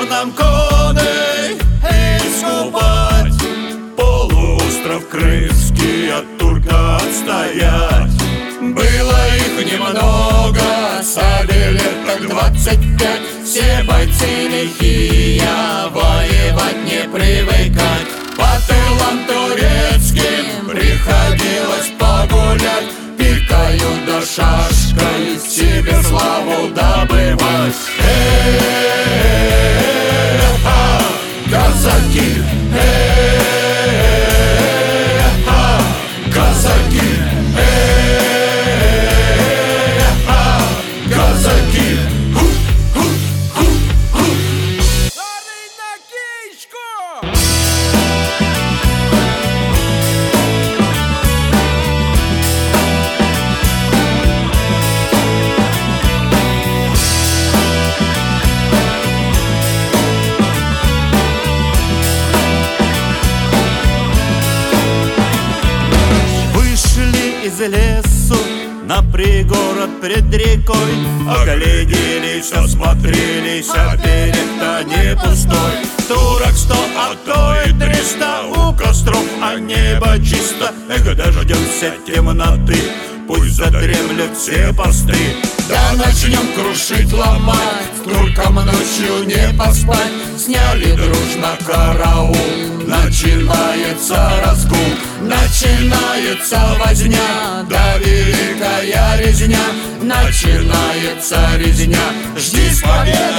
нам коней искупать, полуостров Крымский от турка отстоять. Было их немного, сабель так 25. Все бойцы лихие, воевать не привыкать. По тылам турецким приходилось погулять. Пикаю да шашкой себе славу добывать. Казаки, казаки, казаки. Из лесу на пригород пред рекой, огляделись, осмотрелись, а берег-то не пустой. Турок 100, а то и 300 у костров, а небо чисто. Эх, дождемся темноты, пусть задремлют все посты. Да начнем крушить, ломать, туркам ночью не поспать. Сняли дружно караул, начинается разгул. Начинается возня, да великая резня. Начинается резня, жди с победой.